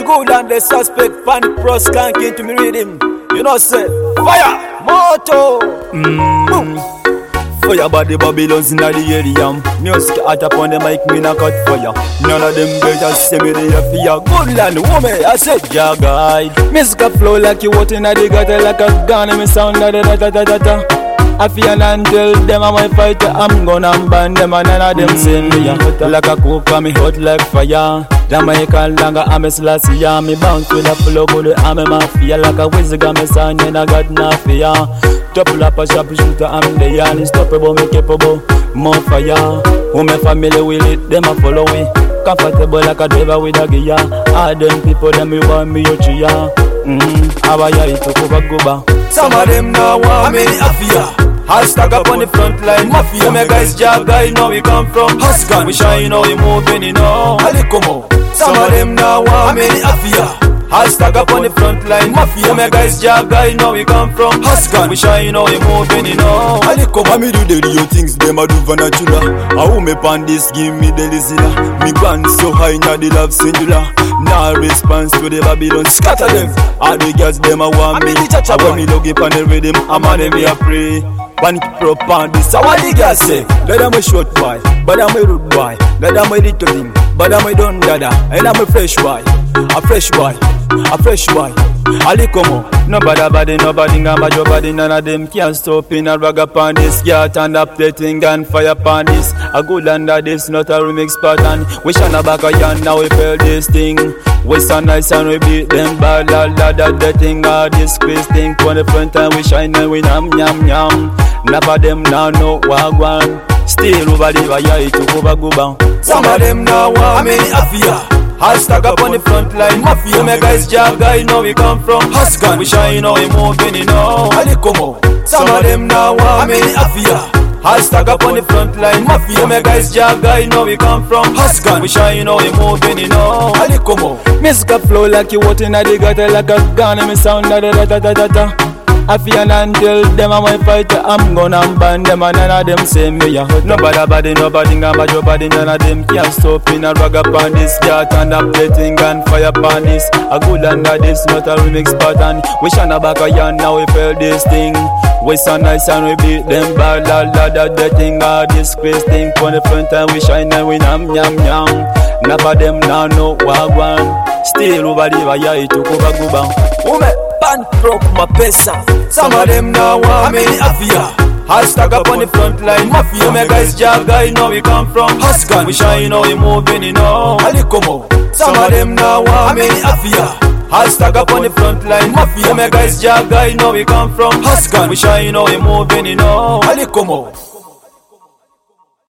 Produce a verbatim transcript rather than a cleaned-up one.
good and the suspect panic pro skank into me rhythm. You know say fire moto. Mm. Boom. Fire body Babylons in the area. Music hot upon the mic, me not cut fire. None of them better say me the fear. Good land woman, I said ja guide. Music flow like you water in the gutter like a gun and me sound like da da da da da. I feel and tell them I'm a fighter, I'm gonna ban them and none of them say me a hot like a coke and me hot like fire. Jamaican langa I'm a slashy, me bounce with a flow good, I'm a mafia like a wizard, I'm a sign and I got no fear. Double up a sharp shooter, I'm the yarn, unstoppable, me capable, more fire. Who me familiar with it, them a follow me. Comfortable like a driver with a gear. All them people, them we want me your chia. Mm-hmm, how I it to cover go. Some of them now want me the affair. Hashtag up on the front line, mafia. Me guys jag guy, know we come from Huskan. We shine, know we moving, you know. Alikomo. Some of them now want me the affair. Hashtag up on the front line, mafia. Me guys jag guy, know we come from Huskan. We shine, know we moving, you know. Alikomo. Me do the real things, them a do vanachula. I who me pan this, give me the lizina. Me gone so high, now the love singular. Now response to the Babylon, scatter them. All the girls, them a want me. I want me log up on the rhythm, I'm on them, we a pray. Panic pro pan this, how the girls say. Let them a short boy, but I'm a rude boy. Let them a little thing, but I'm a done dada. And I'm a fresh boy, a fresh boy, a fresh boy. Ali como, nobody body, nobody gamba your body. None of them can stop in a rag upon this. Yeah, turn up the thing and fire upon this. A good under this, not a remix pattern. We shine a back a yarn, now we feel this thing. We sound nice and we beat them bad, la la da the thing. All this quiz thing, on the front and we shine and we yam yam yam. None of them now know wagwan. Still over the wire to over go down. Some of them now want me affair. Hashtag up on the front line, mafia. Me guys jag guy, know we come from Huskan. We shine, know we moving, you know. Alikomo. Some of them now want me affair. Hashtag up on the front line, mafia. Me guys jag guy, know we come from Huskan. We shine, know we moving, you know. Alikomo. Music flow like you water in the gutter like a gun and me sound like da da da da da. I feel and tell them I'm a fighter, I'm gonna ban them and none of them say me a hot. Nobody body, nobody gamba your body, none of them can stop in a rag upon this. Yeah, turn up the thing and fire upon this. A good under this, not a remix pattern. We shine a back a yarn, now we feel this thing. We sound nice and we beat them bad, la la da the thing. All this crazy thing, on the front and we shine and we yam yam yam. None of them now know wagwan. Still over the wire to cover go down. Woman, pan pro my pesa. Some of them now want me the affair. Hashtag up on the front line, mafia. Me guys jag guy, know we come from Huskan. We shine, know we moving, you know. Alikomo. Some of them now want me the affair. Hashtag up on the front line, mafia. Me guys jag guy, know we come from Huskan. We shine, know we moving, you know. Alikomo.